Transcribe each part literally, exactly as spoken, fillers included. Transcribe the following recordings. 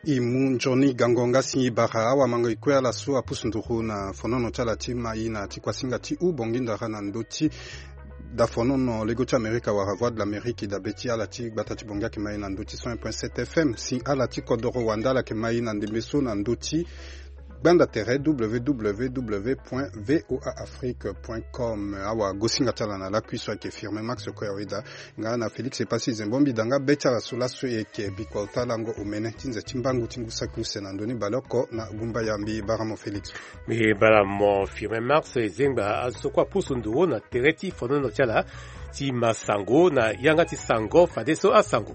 imu Johnny Gangonga si bara wa mango ikwea la su apusunduru na fonono chala tima ina ti kwasinga ti u bonginda rana ndoti da fonono lego ti Amerika wa Voix de l'Amérique da beti ala ti gbata ti bonga ke mai na ndoti cent un point sept F M si ala ti kodoro wanda la ke mai na ndembeso na ndoti banda terre w w w point voa afrique point com awa gosinga tala na la kuiso ke firme max ko yawida nga na Felix epasi zembombi danga beta la sula so eke biko talango umene tinza timbangu tingusa kuse na ndoni baloko na gumba yambi baramo Felix mi baramo firme max zenga asokwa pusundu na tereti fonono chala ti masango na yanga ti sango fadeso asango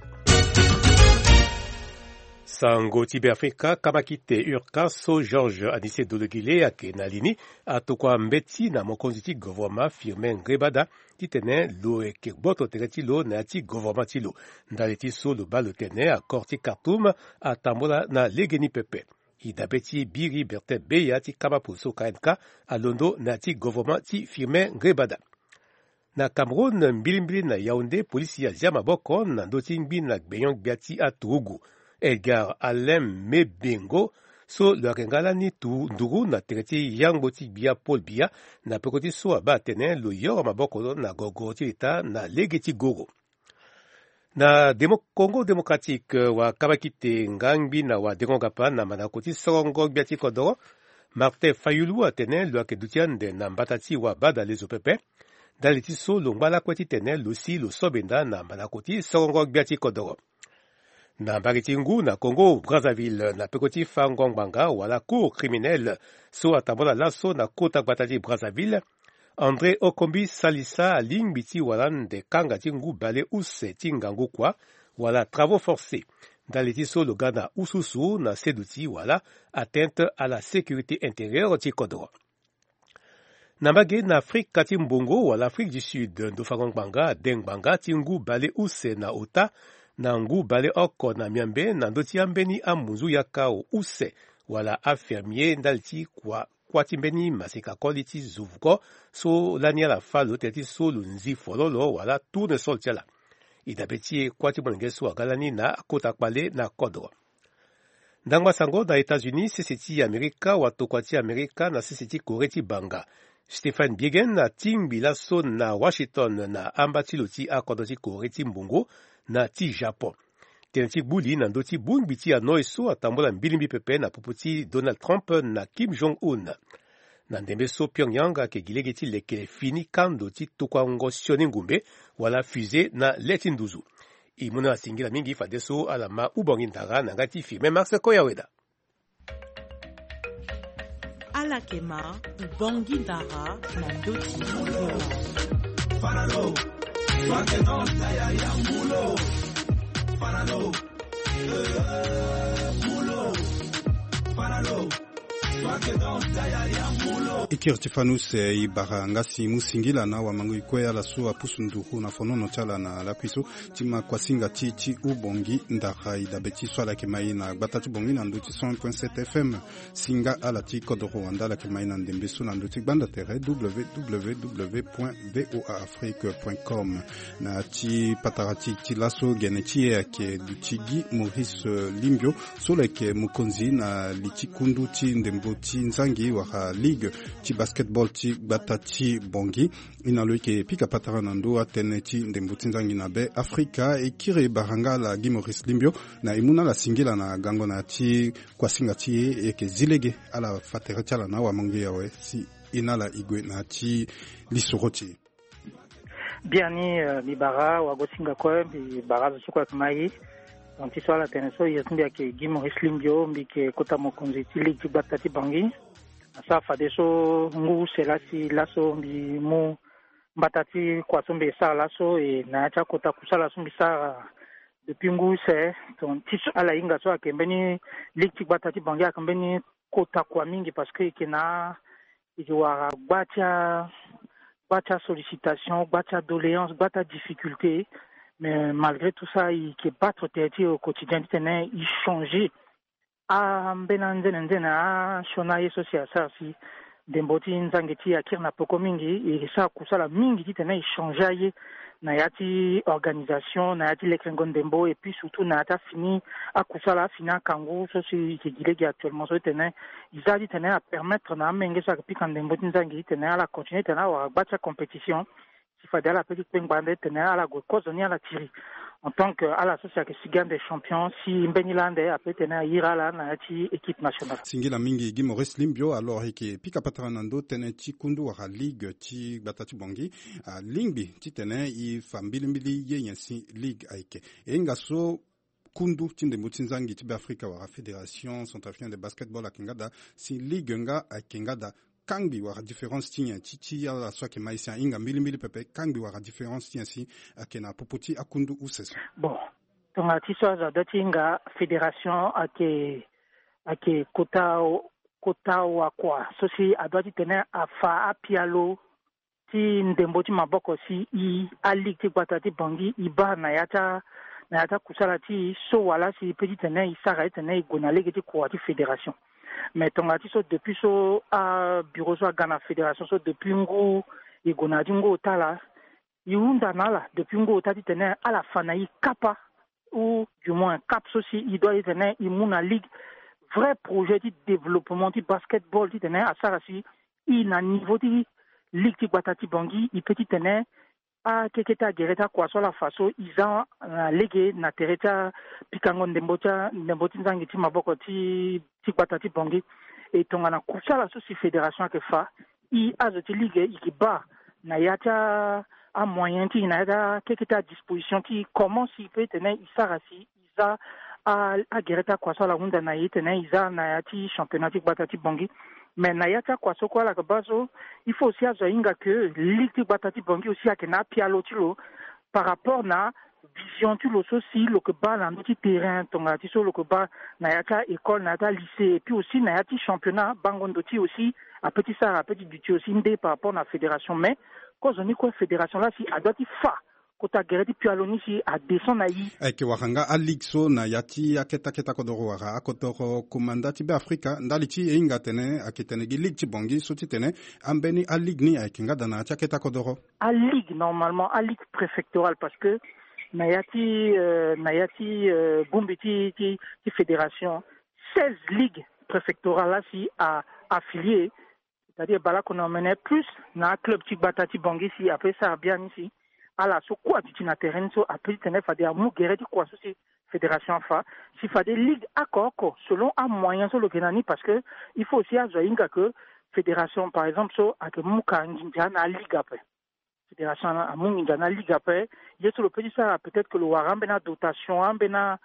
Sango Tibe Afrika kamakite urka so George Anise Dologile ake na lini atokwa mbeti na mokonzi ti gouvernement firme ngrebada ti tene lo eke boto tere ti lo na ti gouvernement ti lo ndale ti so lo ba lo tene akor ti Khartoum atambola na legeni pepe i dabe ti biri Bertin Beya ti kamapu so K N K alondo na ti gouvernement ti firme ngrebada. Na Cameroun mbilimbili na Yaoundé polisi ya zia maboko na ndo ti ngbi na gbeyon gbia ti aturugu Edgar Alem Mebengo so lo akengala ni tu nduru na tereti yango ti bia Paul Bia na pekoti so aba tene lo yoro maboko na gogo ti leta na lege ti goro. Na Demo Congo Democratique wa kabakite ngangbi na wa dengongapa na manakoti sorongo bia ti kodoro Martin Fayulu atene lo akedutiande na mbatati wa bada lezo pepe dali ti so lo ngbala kweti tene lo si lo sobenda na manakoti sorongo bia ti kodoro. Na Mbaritingu na Congo Brazzaville na pekoti fangongbanga wala cour criminelle so atambola laso na kota gbatati Brazzaville André Okombi Salisa alingbi ti wala nde kanga ti ngu bale use ti ngangu kwa wala travaux forcés dali ti so lo ga na ususu na sedu ti wala atteinte à la sécurité intérieure ti kodro. Na mbage na Afrique kati mbongo wala Afrique du Sud ndo fangongbanga dengbanga ti ngu bale use na ota na ngu bale oko na miambe na ndoti ambeni amunzu ya kao use wala afirmier ndalti kwa kwa timbeni masika koliti zuvuko so lania la falo teti so lunzi fololo wala tourne sol tiala idabeti kwa timbongeso agalani na kota kwale na kodro. Ndangwa sango na États-Unis seseti Amerika wato kwa ti Amerika na seseti koreti banga Stephen Biegun na timbi laso na Washington na ambatilo ti akodo ti koreti mbongo na ti Japon. Tene ti buli na ndo ti bungbi ti ano so atambola mbilimbi pepe na pupu ti Donald Trump na Kim Jong-un. Na ndembe so Pyongyang ake gilege ti lekele fini kando ti tokwango sioni ngumbe wala fusée na leti nduzu. Imuna asingila mingi fadeso ala ma ubongi ndara na ngati firme Max Koyaweda. Ala kema ubongi ndara na ndoti Faralo Wake nota ya ya mulo Faralo Mulo Faralo Ikir Tifanus ibara ngasi musingila na wa mangu ikwea la suwa pusunduru na fonono chala na la kuiso tima kwa singa ti ti ubongi ndaka idabeti swala kemai na gbata ti bongi na nduti cent un point sept F M singa ala ti kodoro wanda la kemai na ndembeso na nduti banda tere w w w point voa afrique point com na ti patarati ti laso gene ti e ke dutigi Maurice Limbio sole ke mukonzi na liti kundu ti ndembo ti nzangi wa ligue ti basketball ti gbata ti bongi ina lo ke pika patara nando atene ti ndembo ti nzangi na be Afrika e kire baranga la Guy Maurice Limbio na imuna la singila na gango na ti kwasinga ti e ke zilege ala fatere chala na wa mangi yawe si ina la igwe na ti lisoroti biani uh, bibara wa gosinga ko bi barazo sukwa mai anti swala teneso yesmbia ke Guy Maurice Limbio mbike kota mokonzi ti ligue ti gbata ti bangi sa fa deso ngu selasi laso mbi mu mbatati kwa sombe sa laso e na cha kota kusala sombi sa depuis ngu se ton ti ala inga so akembeni ligue ti gbata ti bangi akembeni kota kwa mingi parce que kena iwa gbatia gbatia sollicitation gbatia doléance gbatia difficulté. Mais malgré tout ça, il qui pas trop têtu au quotidien, il changeait. Ah, benanzen nzen ah, shonaye social ça si ndembo ti nzangi ti akiri na poko mingi e sa kusala mingi ti tene échanger ye na ya ti organisation na ya ti lekrengo ndembo et puis surtout na ya ta fini a kusala fini a kangu so si ki gilegi actuellement so tene iza ti tene a permettre na amenge so ayeke pika ndembo ti nzangi tene ala continuer tene awara gba ti compétition si fade ala peut kpengba tene ala gue kozo ni ala tiri en tant que à l'association que Sigan des champions si Mbenilande a peut être ira là na ti équipe nationale singila mingi gi Maurice Limbio alors que pika patranando tene ti kundu wa ligue ti batati bongi a lingbi ti tene i fambili mbili ye yansi ligue aike enga so kundu ti ndembo ti nzangi ti Afrika wa fédération centrafricaine de basketball a kengada si ligue nga a kengada kangbi wara différence tinya titi ya la soke maïsia inga mbili mbili pepe kangbi wara différence tinya si akena popoti akundu useso bon tonga ti so za dati inga fédération ake ake kota kota wa kwa so si adati tene afa apialo ti ndembo ti maboko si i a ligue ti gbata ti bongi iba na yata na yata kusala ti so wala si petit tene isara tene igona ligue ti kwa ti fédération. Mais ton so depuis so a bureau so Ghana fédération so depuis ngo e gona dingo tala iunda nala depuis ngo tati tene à la fanaï kapa ou du moins cap soci il doit être imuna ligue vrai projet de développement du basketball ti tene à sarasi il na niveau di ligue ti batati bangi i petit tene a keketa gereta kwa so la faso iza na lege na tereta pikango ndembota ndemboti nzangi ti maboko ti ti batati bongi et tonga na kusala so si fédération ke fa i azoti ligue ikiba na yata a moyen ti na yata keketa disposition ti comment si peut tenir isarasi iza a a gereta kwa so la hunda na yitene iza na yati championnat ti batati bongi. Mais Nayata kwa soko la bazo, il faut aussi azoinga que ligue batati bongi aussi akena pialo tilo par rapport na vision tu lo aussi le que ba na petit terrain tonga ti so le que ba Nayata école Nayata lycée et puis aussi Nayati championnat bangondo ti aussi à petit ça à petit du aussi ndé par rapport na fédération mais cause on quoi fédération là si adoti fa kota gereti pialoni si a descend na yi eke wahanga a ligue so na yati aketa keta kodoro wara akotoro komanda ti be Afrika ndali ti inga tene aketene gi ligue ti bongi so ti tene ambeni a ligue ni akenga dana ti aketa kodoro a ligue normalement a ligue préfectorale parce que na yati euh, na yati euh, bumbi ti ti ti fédération seize ligues préfectorales là si a affilié c'est-à-dire bala qu'on emmenait plus na club ti batati bongi si après ça bien ici ala so quoi tu na terrain so après tenir fa dia mu guerre di quoi so si fédération fa si fa des ligues accord selon un moyen sur le Kenani parce que il faut aussi azoinga que fédération par exemple so a que mu ka nginja na ligue après fédération a mu nginja na ligue après il sur le petit ça peut-être que le warambe na dotation ambena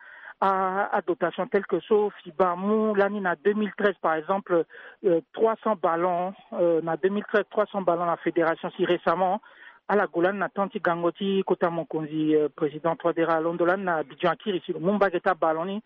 à, à dotation telle que so FIBA mu l'année na deux mille treize par exemple euh, trois cents ballons euh, na deux mille treize trois cents ballons la fédération si récemment à la Golan na tanti gangoti kota mokonzi euh, président Twadera Londolan na Bidjan Kiri ici le Mumbageta Baloni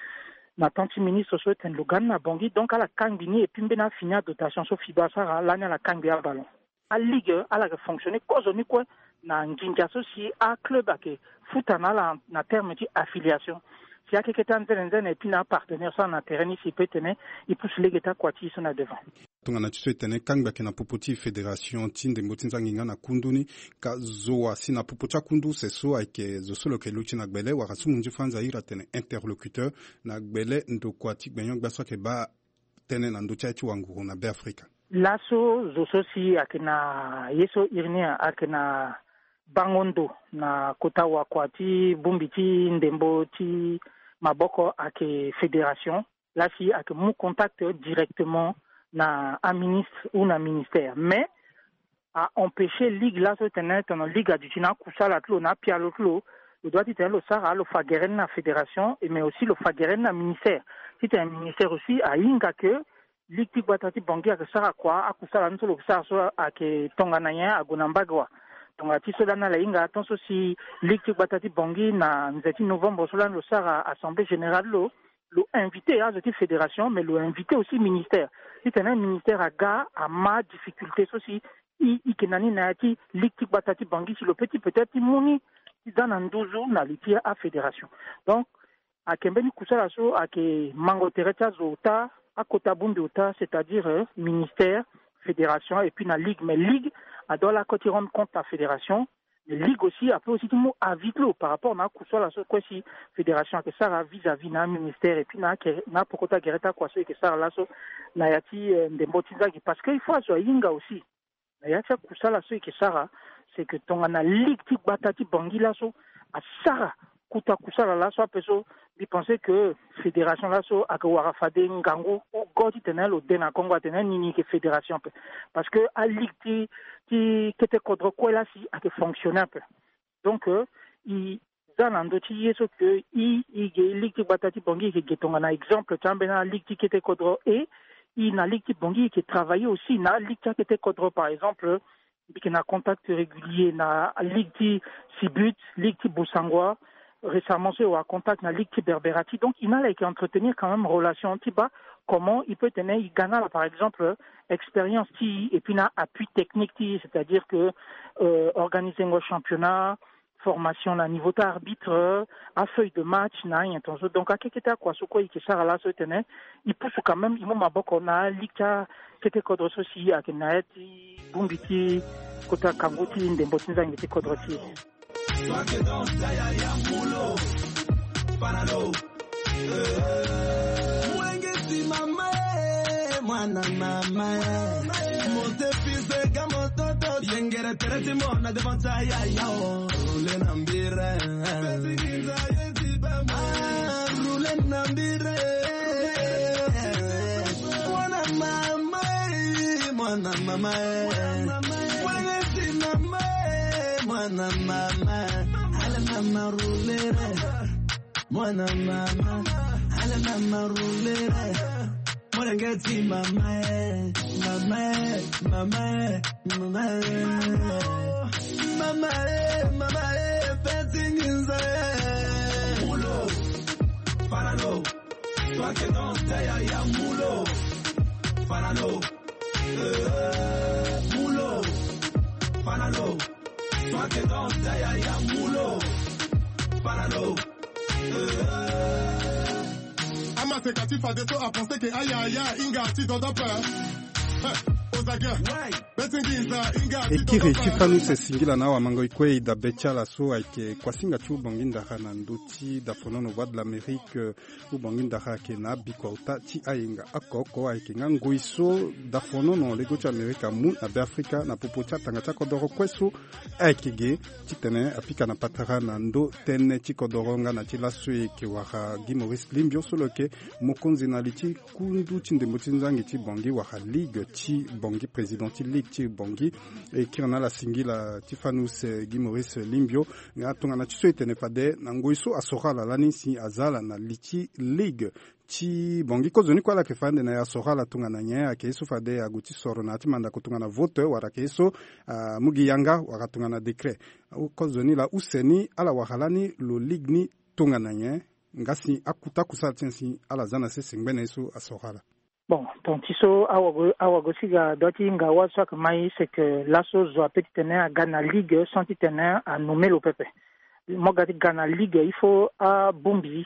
na tanti ministre so ten Logan na Bongi donc à la Kangini et puis mbena finia dotation so FIBA ça l'année à la Kangi à ballon à ligue à la fonctionner cause ni quoi na nginja so si à club ake futana la na terme de affiliation si a quelque temps et puis na partenaire ça na terrain ici peut tenir il pousse les états quoi qui sont là devant tonga na tiso etene kangba ke na popoti fédération tinde mboti nzanginga na kunduni ka zoa si na popoti kundu c'est so ake zo solo ke luchi na gbele wa rasu munji franza ira tene interlocuteur na gbele ndo kwati gbenyo gbaso ke ba tene na ndo chachi wangu na be Afrika laso zo so si akina yeso irnia akina bangondo na kota wa kwati bumbi ti ndembo ti maboko ake fédération là si ake mu contact directement na un ministre ou na ministère mais a empêché ligue là so tenet na ligue du tina kusala tlo na pialo tlo le doit être le sara le fageren na fédération et mais aussi le fageren na ministère c'est un ministère aussi a inga que ligue ti batati bongi a sara quoi a kusala nto le sara so ake tonga na ya agonambagwa tonga ti so na la inga attention si ligue ti batati bongi na nzeti novembre so le sara assemblée générale lo le invité à cette fédération, mais le invité aussi ministère. C'est un ministère à gars, à ma difficulté aussi. Il y a une nati, l'équipe batati bangi, si le petit peut-être il mouni, il donne un dozo na l'itier à fédération. Donc, à Kembeni Kusalaso, à que Mango Tereta Zota, à Kotabumbi Ota, c'est-à-dire euh, ministère, fédération et puis la ligue mais ligue a doit la côté rendre compte la fédération mais ligue aussi a peu aussi tout mot à vite par rapport à quoi la quoi si fédération que ça vis-à-vis na ministère et puis na na pourquoi gereta quoi que ça là so na yati des motivations parce que il faut so yinga aussi na yati ça là so que ça c'est que ton ana ligue ti batati bangi là so à ça kuta kusala là so peso di penser que fédération là so akawara fade ngango o goti tenel o dena Congo tenel nini que fédération parce que à ligue ti ti kete kodro ko là si a que fonctionner un peu donc euh, il zanando ti yeso que i i ligue ti batati bangi que getonga na exemple tambena ligue ti kete kodro et il na ligue ti bangi qui travaille aussi na ligue ti kete kodro par exemple qui na contact régulier na ligue ti Sibut ligue ti Bosangwa récemment c'est au contact na ligue Berberati donc il a été entretenir quand même relation anti-bas comment il peut tenir il gagne par exemple expérience ti et puis na appui technique ti c'est-à-dire que euh, organiser un championnat formation à niveau d'arbitre à feuille de match na donc à quelque quoi ce quoi il ça là se tenir il pousse quand même il m'a beaucoup na ligue c'était cadre aussi à Kenaeti Bumbiti kota Kangoti ndembotinza ngiti cadre ti Toi que dans ta ya ya mulo Panalo Mwenge si mama Mwana mama Monte fise kama toto Yengere tereti mona devant ta ya ya Rule nambire Besikinza yesi bama Rule nambire Mwana mama Mwana mama Mwenge si mama Mwana mama ala mama rulere Mwana mama ala mama rulere Mwana ngeti mama mama mama mama mama mama petinginza mulo panalo toi que dans ta ya ya mulo panalo mulo panalo toi que dans ta ya ya mulo panalo Ama sekati fadeso a pensé que aïe aïe aïe inga ti dodo peur ekiri tifanu se singila na wa mango ikwe da bechala so aike kwasinga chu bonginda kana nduti da fonono wa de l'Amérique u bonginda ke na bikota ti ainga akoko aike ngango iso da fonono lego cha America mu na Afrika na popocha tanga cha kodoro kweso aike ge titene apika na patara na ndo tene ti kodoronga na ti laso ke wa gi Maurice Limbio solo ke mokonzi na liti kundu ti ndembotinzangi ti bongi wa ligue ti bongi présidenti ligue ti bongi et qui en a la singila Tifanus Guy Maurice Limbio nga tonga na tiso etene fade na ngoiso asora la lani si azala na liti ligue ti bongi ko zoni kwa la ke fande na asora la tonga na nya ke so fade aguti soro na ti manda ko tonga na vote wara ke so uh, mugi yanga wara tonga na décret ko zoni la useni ala wahalani lo ligue ni tonga na nya ngasi akuta kusala tensi ala zana se singbene so asora la. Bon, donc iso awagosiga doti ngawa soit mai c'est que l'asso doit petit tenir à Ghana Ligue sans tenir à nommer le peuple. Moi gati Ghana Ligue il faut à Bombi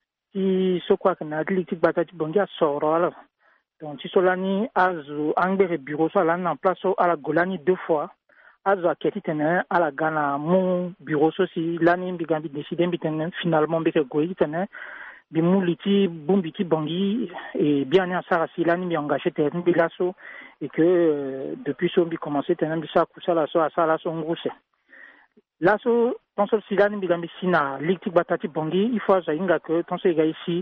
qui so quoi que na ligue batati bongi a soro là. Donc iso lani azu angere bureau so lani en place à la Golani deux fois. Azu aketi tenir à la Ghana mon bureau so si lani bigambi décider bitenir finalement bike goyi tenir bimuliti bumbiti bangi et bien en sarasi là ni engagé terrain bilasso et que euh, depuis son bi commencé terrain bisa kusa la so asa la so nguse là so tonso silani bigambi sina litik batati bangi il faut zainga que tonso ga ici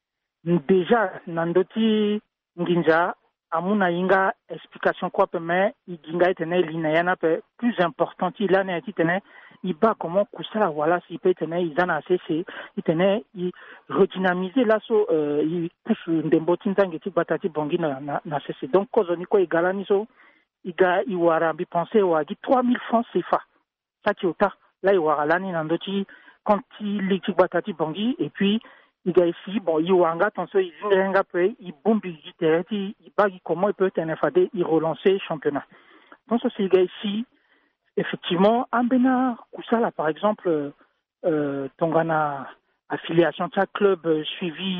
déjà nandoti nginja amuna inga explication quoi peut mais inga etene linayana peu plus important il là n'est etene il bat comment kusala voilà si peut tenir ils en a cessé il tenait il redynamiser l'assaut euh, il pousse ndembotinza ngeti batati bongi na na cessé donc cause ni ko igalani so iga iwara bi penser wa gi trois mille francs C F A ça qui ota là iwara lani nandoti quand il l'équipe batati bongi et puis il ga ici bon iwanga tonso izinga peu il bombi gitereti il bagi comment il peut tenir fade il relancer championnat donc ce il ga ici effectivement, Ambena Kusala, par exemple, euh, Tongana affiliation de club euh, suivi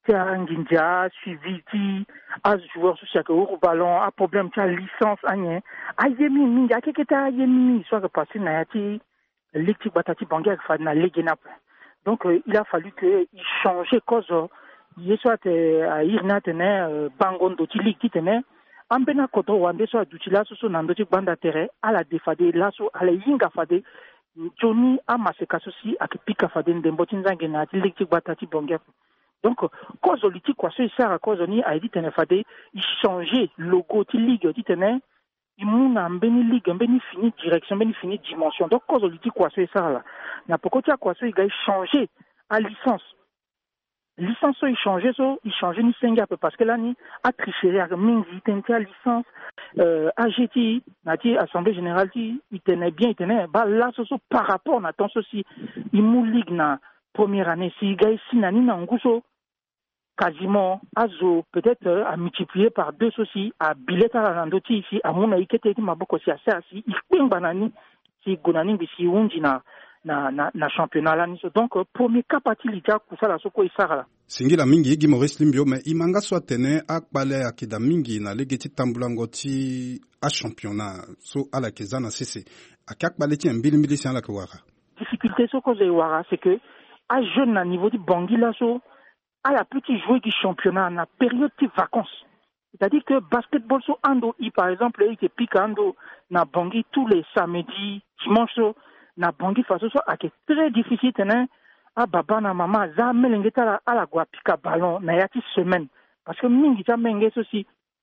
tia nginja suivi ti a joueur social que au ballon a problème tia licence anye a yemi mingi a keketa yemi soit que passer na ti l'équipe batati bangi fa na legena. Donc euh, il a fallu que il changeait cause il soit à irna tene bangondo ti ligue ti tene ambena koto wande so adutila so nando ti banda terrain à la defade laso à la yinga fade Johnny a maseka sosi akipika fade ndembo ti nzange na ti ligue batati bangi. Donc, cause politique, quoi, c'est ça, à cause ni a dit tene fade, il changeait logo ti ligue, dit tene, il mouna mbeni ligue, mbeni fini direction, mbeni fini dimension. Donc, cause politique, quoi, c'est ça là. Na poko tia quoi, c'est il a changé à licence. Licence, il changeait, so, il changeait ni senga peu parce que là ni a triché, a mingi tente à licence, euh, A G T, na ti assemblée générale ti, il tenait bien, il tenait, bah là, so, so par rapport, na tant ceci, il mou ligue na première année, si gars ici nani nanguso quasiment azo peut-être euh, à multiplier par deux aussi à billet à la ndoti ici à mon aïe qui ma beaucoup si à ça si il peut banani si gonani bisi unji na na na na championnat là donc euh, premier capati lija kusa la soko isara Singila mingi gi Maurice Limbio mais imanga soit tene akbale akida mingi na legeti tambulango ti a championnat so ala kezana cc akakbale ti mbili mbili si ala kwara difficulté soko ze wara c'est que à jeune à niveau du Bangui là so à la petite joueur du championnat na période de vacances. C'est-à-dire que basketball so ando i par exemple il te pique ando na Bangui tous les samedis, dimanche so na Bangui façon so a que très difficile tenen a baba na mama za melengeta à la gua pika ballon na yati semaine parce que mingi ta menge aussi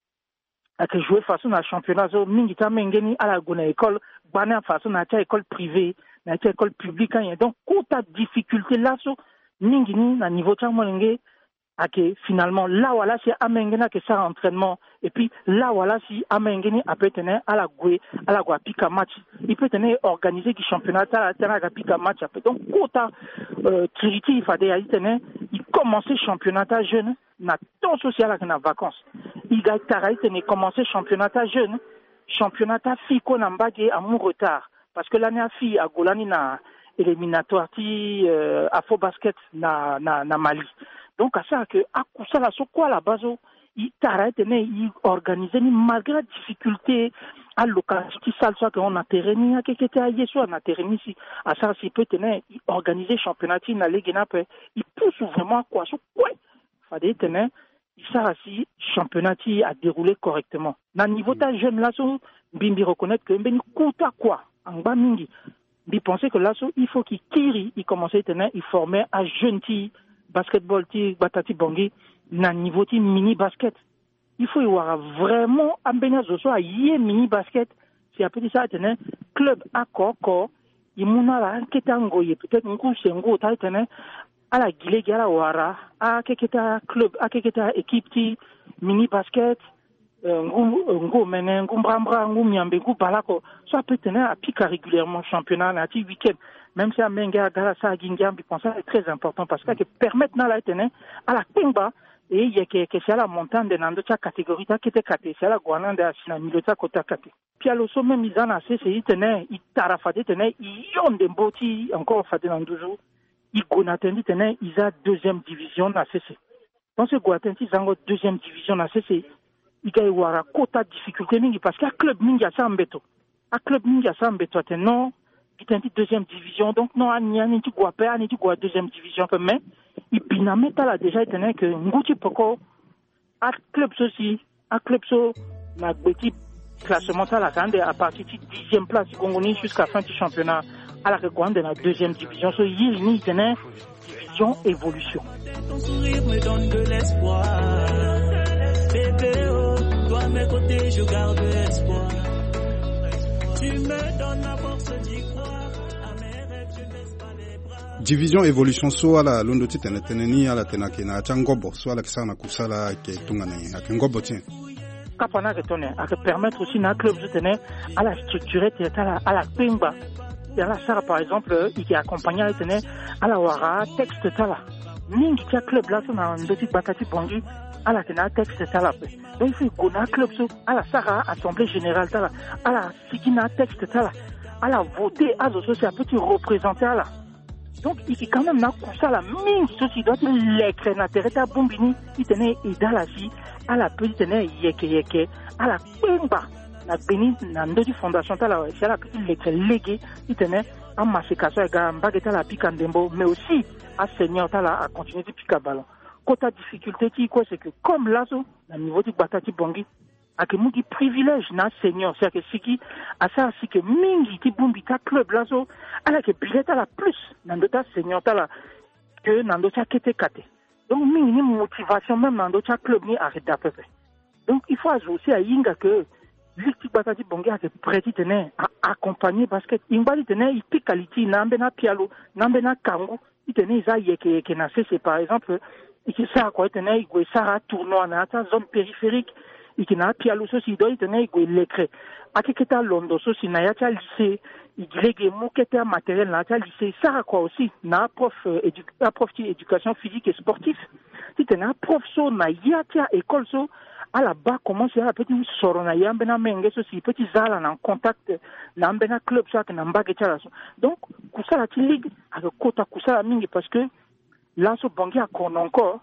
a que jouer façon na championnat so mingi ta menge ni à la gona école bana façon na ta école privée na ta école publique donc quand ta difficulté là so mingi ni na niveau ta molenge a que finalement là voilà si amengena que ça entraînement et puis là voilà si amengeni a peut tenir à la goué à la gua pika match il peut tenir organiser qui championnat à la terrain à pika match donc quota euh Kiriti il fallait y tenir il commencer championnat jeune na temps social avec na vacances il gagne tarai tenir commencer championnat jeune championnat fille qu'on a mbagé à mon retard parce que l'année fille à Golani na éliminatoire ti euh, Afro basket na na na Mali. Donc à ça que à ça là sur quoi la base il t'arrête mais il organise ni malgré la difficulté à l'occasion qui ça soit qu'on a terrain ni à quelque était ailleurs soit na terrain ici à ça s'il peut tenir il organiser championnat na ligue na peut il pousse vraiment quoi sur quoi fallait tenir il ça si championnat a déroulé correctement na niveau ta jeune là so bimbi reconnaître que ben kouta quoi en bas mingi bi penser que là so il faut qu'il kiri il commençait tenir il formait à jeune ti basketball ti batati Bangui na niveau ti mini basket il faut y avoir vraiment ambena zoso a yé mini basket si a petit ça tenir club à koko il muna la ketango y peut-être ngu sengo ta tenir à la gile gala wara a keketa club a keketa équipe ti mini basket ngu ngu menen ngu brambra ngu miambe ngu balako ça peut tenir à piquer régulièrement championnat na ti week-end même si à Menga Galasa Gingambi pense c'est très important parce que permettre na la tenir à la pimba et il y a que que c'est la montagne de nando cha catégorie ta qui était caté c'est la guana de sina milota kota caté puis à l'osso même ils en a c'est il tenait il tarafade tenait il yon de mboti encore fade dans deux jours il gonatendi tenait ils a deuxième division na C C donc ce gonatendi ils ont deuxième division na C C il gagne wara kota difficulté mingi parce que club mingi a ça mbeto a club mingi a ça mbeto non qui est en deuxième division donc non anya ni tu quoi pas ni tu quoi deuxième division mais il binameta là déjà étonné que nguti poko à club aussi à club so na petit classement ça la grande à partir du dixième place congolais jusqu'à fin du championnat à la grande de la deuxième division so il ni étonné division évolution ton sourire me donne de l'espoir bébé oh toi à mes côtés je garde espoir. Tu me donnes la force d'y croire, à mes rêves je baisse pas les bras. Division évolution so ala londo ti tene tene ni ala tena kina changobo so ala kisana kusala ke tungana ya kengobo tien. Kapana que tonne à permettre aussi na club de tenir à la structurer à la à la pimba. Et à la sara par exemple il qui accompagné à tenir à la wara texte tala. Ningi tia club là na ndoti batati Bangui à la tena texte tala. Donc il faut qu'on a club so à la sara assemblée générale tala à la sikina texte tala à la voter à zo c'est un petit représentant là Donc il est quand même na kusa la mingi ceci doit l'écran na tereta bombini il tenait idalasi à la petite tenait yeke yeke à la pemba na beni na ndodi fondation ta la c'est la petite l'écran légué il tenait à masikaso et gamba geta la pikandembo mais aussi à seigneur ta la à continuer de piquer ballon. Quota difficulté qui quoi c'est que comme l'azo na niveau du batati bongi a que mugi privilège na seigneur c'est que siki a ça c'est que mingi ti bombi ta club l'azo ala que billet à la plus nandota seigneur ta la que nandota kete kate donc mingi ni motivation même nandota club ni arrête à peu près donc il faut ajouter à yinga que Victi batati bongi a que prêti tenait à accompagner basket imbali tenait il pique qualité nambe na pialo nambe na kango il tenait ça yeke yeke na c'est par exemple il ça quoi tenait il ça tournoi na ta zone périphérique il n'a pas le souci d'où il tenait il l'écrit à qui était à Londres souci n'a pas lycée il légué mon qui était matériel n'a pas lycée ça quoi aussi n'a prof éducation prof éducation physique et sportif si tenait prof so n'a ya tia école so à la bas commencer à petit soro na ya mbena menge souci petit zala en contact na mbena club ça que na mbage tia donc kusa la ligue avec kota kusa mingi parce que là so bangi a kon encore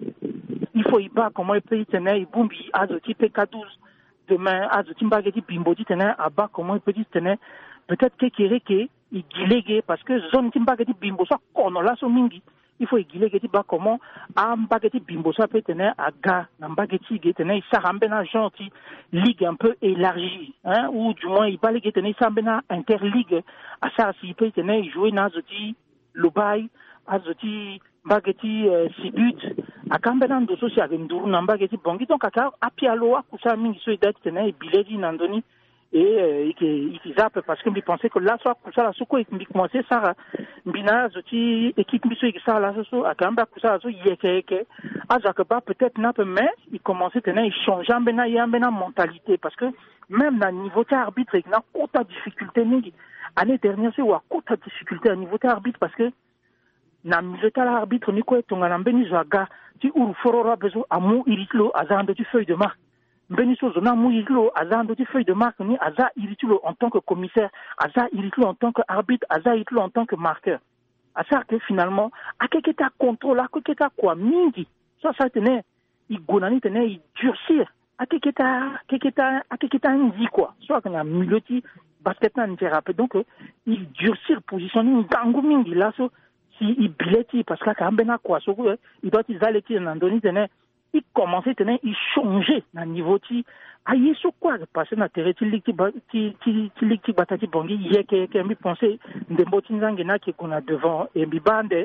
il faut y battre comment il peut y tenir il bombi azoti P K douze demain azoti mbageti bimbodi tenir à bas comment il peut y tenir peut-être que kireke il gilégué parce que zone timbageti bimbo ça kono là so mingi il faut y gilégué bas comment a mbageti bimbo ça peut tenir à ga mbageti tenir ça rambena gentil ligue un peu élargie hein ou du moins il va les tenir ça mbena interligue à ça s'il peut tenir jouer na azoti Lobai azoti mbageti sibut akambena ndo sosi avec nduru na mbageti bongi donc aka apialo akusa mingi so idati tena e biledi nandoni et ike ike zappe parce que me pensait que là soit kusa la soko ikimbi commencer ça mbina zoti équipe biso ike ça là so akamba kusa so yeke yeke azaka ba peut-être na peu mais il commençait tena il changer mbena yambena mentalité parce que même na niveau arbitre il na kota difficulté mingi année dernière c'est wa kota difficulté à niveau arbitre parce que na milita l'arbitre ni ko tonga na mbeni zaga ti uru forora bezo amu iritlo azando ti feuille de marque mbeni so zona mu iritlo azando ti feuille de marque ni aza iritlo en tant que commissaire aza iritlo en tant que arbitre aza iritlo en tant que marqueur à ça que finalement a keketa contrôle a keketa quoi mingi ça ça tenait il gonani tenait il durcir a keketa keketa a keketa ndi quoi soit que na miloti basket na thérapie donc il durcir position ni ngangu mingi là so si il bileti parce que quand ben quoi so il doit il aller tirer n'andoni tenait il commençait tenait il changer na niveau ti ayi so quoi passer na terrain ti ligue ti ti ti ligue batati bongi yeke ke mi penser ndembo tinzange na ki kona devant et bibande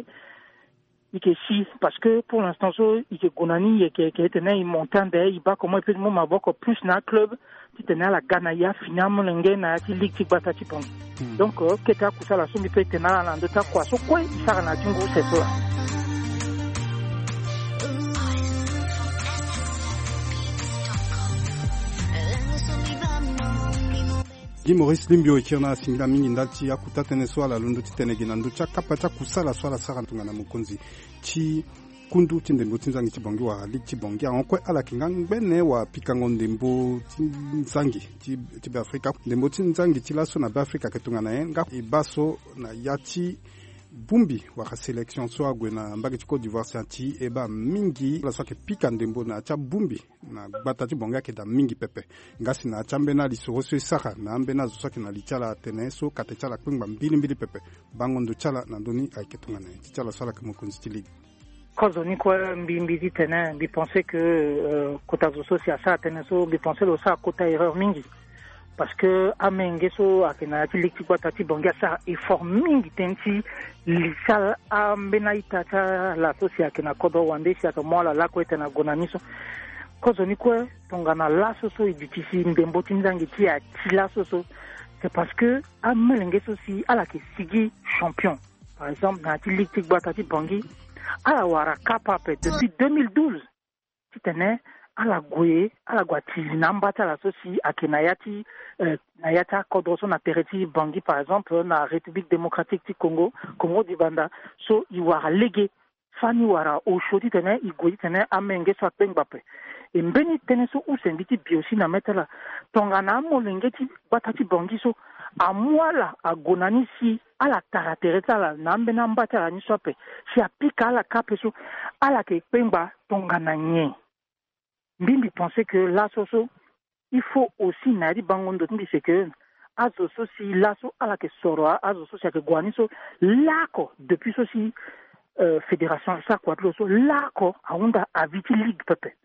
il que si parce que pour l'instant so il que konani yeke ke tenait il montant de il bat comment il peut moi avoir plus na club ti tenait la ganaya finalement ngé na ti ligue batati bongi donc keta kusala so mi peut tenir na ndota kwa so quoi ça na tingu c'est ça. Guy Maurice Limbio ikirna singila mingi ndati akuta tene swala lundo titene ginandu cha kapata kusala swala sara ntunga na mukonzi chi kundu tindembo tinzangi chibongi wa lig chibongi ankwe ala kingangbene wa pikango ndembo tinzangi tibe Afrika ndembo tinzangi tilaso na Afrika ketunga na enga ibaso na yati bumbi wa selection so agwe na mbage Côte d'Ivoire santi eba mingi la soke pika ndembo na cha bumbi na batati bonga ke da mingi pepe ngasi na chambe na lisoro so saka na ambe na soke na lichala teneso katechala kwingba mbili mbili pepe bango ndo chala na ndoni aiketunga na chala swala kama kunstili cause on quoi mbimbi tena bi penser que kota zo so ça teneso bi penser lo ça kota erreur mingi parce que amengeso akena tiliki kwa tati bonga sa effort mingi tenti lisal ambena itata la sosia kena kodo wande sia to mola la ko etena gonaniso kozo ni kwa tongana la soso iditisi ndembo tinzangi tia tila soso c'est parce que amengeso si ala ke sigi champion par exemple na tiliki kwa tati bongi ala wara capable depuis deux mille douze titene ala goye ala gwati nambata la sosi akenayati euh, nayata kodroso na tereti bangi par exemple na République démocratique du Congo Congo du Banda so iwara lege fani wara oshoti tene igoyi tene amenge so pengbape e mbeni tene so usenditi biosi na metala tongana molengeti batati bangi so amwala agonani si ala taratereta la nambe nambata la nisope si apika ala kapeso ala ke pemba tongana nye mbimbi penser que là soso il faut aussi nadi bangondo ndi c'est que azoso si laso ala ke soroa azoso si ke guaniso lako depuis ceci euh, fédération ça quoi so lako aunda aviti ligue pepe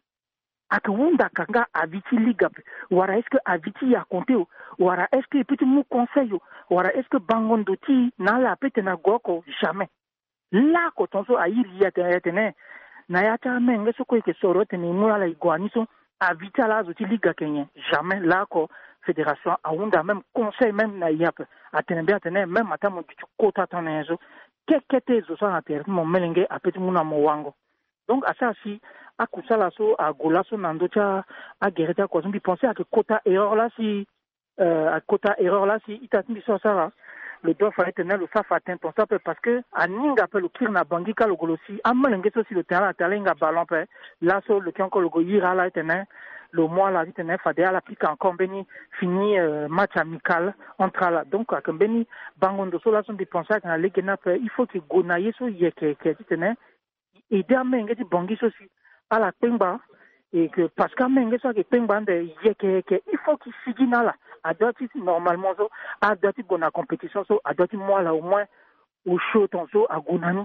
akunda kanga aviti ligue pepe wara est-ce que aviti ya compté wara est-ce que petit mou conseil wara est-ce que bangondo ti na la pete na goko jamais lako tonso ayiri ya tene na ya ta menge so ko ke soro tene mu ala guaniso aviti ala zoti ligue kenye jamais lako fédération aunda même conseil même na yap atenbe atene même ata mo kota tanezo kekete zo sa na terre mo melenge apeti muna mo wango donc à ça si a kusala so a golaso nando cha a gereta ko zumbi penser à que quota erreur là si euh à quota erreur là si itatindi so ça le doit faire tenir le ça fait atteindre ça parce que a ninga pe le kir na bangika le golosi a melenge so si le terrain talenga ballon pe là so le kion ko le goyira là tenir le mois là tenir fade à l'applique encore beni fini euh, match amical entre là donc à beni bangondo so là son dépenser à la ligue na pe il faut que gonaye so yeke ke tenir et dermenge di bangi so si à la pemba et que parce que menge so que pemba de yeke ke il faut qu'il sigina là à doti normalement so à doti bona compétition so à doti moi là au moins au chaud ton so à gonani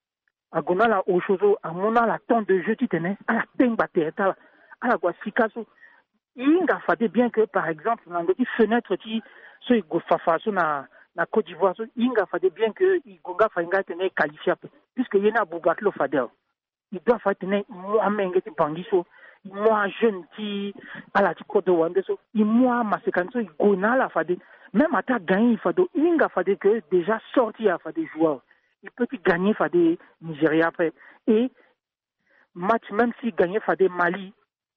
à gonala au chaud à mona la temps de jeu tu tenais à la pemba terre à la guasikaso inga fade bien que par exemple dans des fenêtres qui so go fafa so na na Côte d'Ivoire so inga fade bien que igonga fainga tenait qualifié puisque yena Boubacar Fadel il doit faire tenir moi menge ti bangiso moi jeune qui à la Côte d'Ivoire so moi masekanso igona la fade même ata gagner fado inga fade que déjà sorti à fade joueurs il peut gagner fade Nigeria après et match même si gagner fade Mali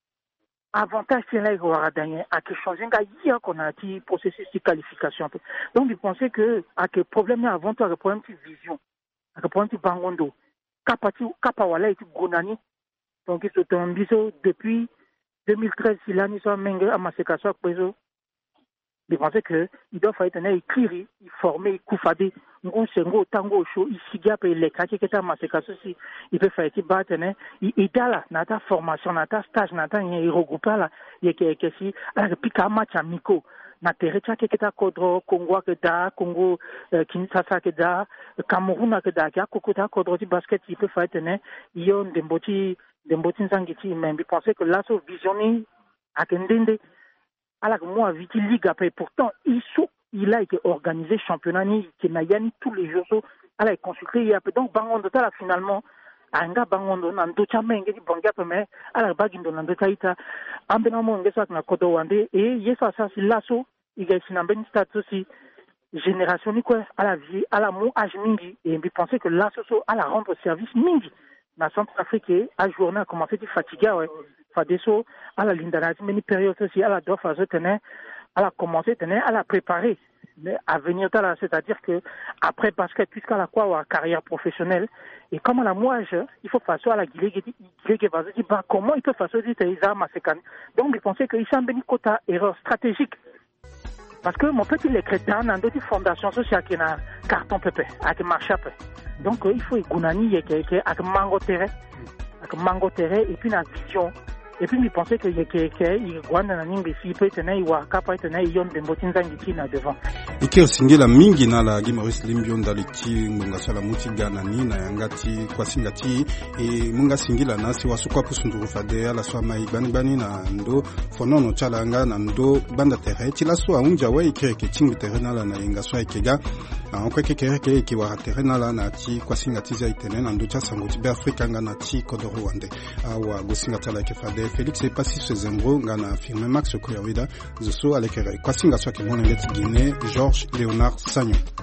avantage c'est là il aura gagné à que changer hier qu'on a dit processus de qualification donc vous pensez que à que problème avant tout à problème de vision à que problème de bangondo kapati kapawala et gonani donc ils sont en biso depuis deux mille treize il a ni so menge à masekasa peso vous pensez que il doit faire tenir écrire il former kufade ngo sengo tango show isiga pe le kake keta masekasa si il peut faire qui batene il idala nata formation nata stage nata il regroupe là il que que si ala pika match amico na terecha keta kodro Congo que da Congo Kinshasa que da Cameroun que da kokota kodro di basket il peut faire tenir yon demboti demboti nzangiti mais vous pensez que là so visionner akendende alors moi viti ligue après pourtant il sou il a été organisé championnat ni qui n'a yani tous les jours so ala consulté il y a donc bangondo tala finalement anga bangondo nando chamenge di bonga mais ala bagindo nando taita ambena mo ngesa na kodo wande et yesa ça si lasso il y a une status aussi génération ni quoi à la vie à la mo âge mingi et me penser que lasso so à la rendre service mingi na Centrafrique à journée a commencé de fatiguer ouais fadeso à la lindanati many période aussi à la doit faire tenir à la commencer tenir à la préparer à venir là c'est-à-dire que après basket puisqu'à la quoi ou carrière professionnelle et comme à la moi je il faut faire ça à la guilé qui va se dire bah comment il peut faire ça des armes à sécan donc je pensais que il s'en béni quota erreur stratégique parce que mon petit les crétins dans d'autres fondations sociales qui na carton pépé avec marché donc il faut gunani et que avec mango terre avec mango terre et puis la vision et puis il pensait que que que il gwanda na nimbe si peut tenir wa kapa tenir yon de motinza ngiti na devant ikir singela mingi na la Maurice Limbio ndaliti ngunga sala mutigana ni na yangati kwa singati e munga singila na si wasukwa pusunduru fadea la swa mai bani bani na ndo fonono chala nga na ndo banda tere tila swa unja wa ikir ke chingu tere na la na yanga swa ikega en kwa kekere ke ki wa tere na la na ti kwa singati za itene na ndo cha sanguti be Afrika nga na ti kodoro wande awa go singata la ke fadea Félix et Passis Zembro ngana firme Max Koyawida zoso alekere kwa singa swa ke mona ngeti Guinée Georges Léonard Sagnon.